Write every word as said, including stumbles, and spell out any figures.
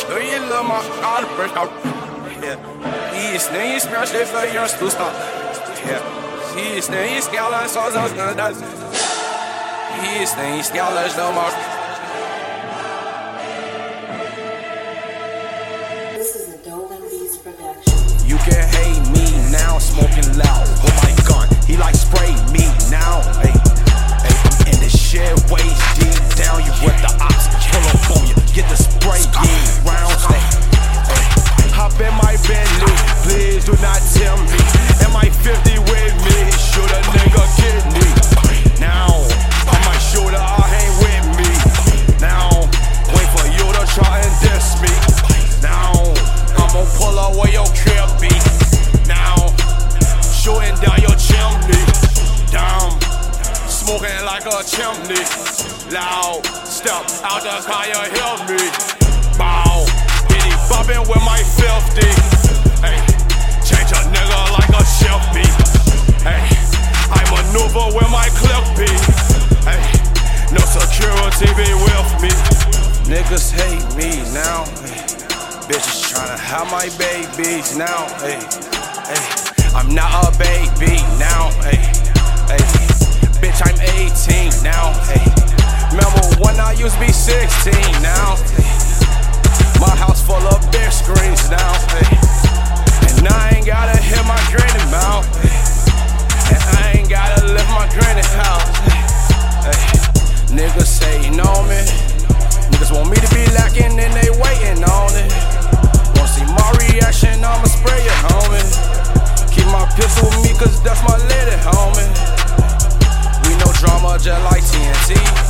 Doe je lama, aardig out. Yeah. Hier is nee, smash even je toestand. Yeah. Hier is nee, scala zoals als dat. Hier is nee, scala is dan maar. This is a Dolan Beats production. You can hate me now, smoking loud with my gun. He like spray me now. Hey, hey, I'm in the shit waist deep down. You with the ops, pull up on you, get the spray yeah, rounds. Hey, hey, hop in my Bentley, please do not tell me. Am I fifty with me? Shoot a nigga kidney. Now, I might shoot her, I ain't with me. Now, wait for you to try and diss me. Now, I'ma pull up where your crib be. Now, shooting down your chimney. Down, smoking like a chimney. Loud, step out the car, you hear me. Bow, bitty bopping with my fifty. Hey, change a nigga like a shifty. Hey, I maneuver with my clip be. Hey, no security be with me. Niggas hate me now. Hey. Bitches tryna have my babies now, hey, hey. I'm not a baby now, hey, hey. Bitch, I'm eighteen now, hey. Remember when I used to be sixteen now, hey. My house full of big screens now, hey. And I ain't gotta hit my granny mouth, hey. And I ain't gotta live my granny house, hey, hey. Niggas hating on me. Niggas want me to be lacking and they waiting on it. Want see my reaction, I'ma spray it, homie. Keep my pistol with me cause that's my lady, homie. We no drama just like T N T.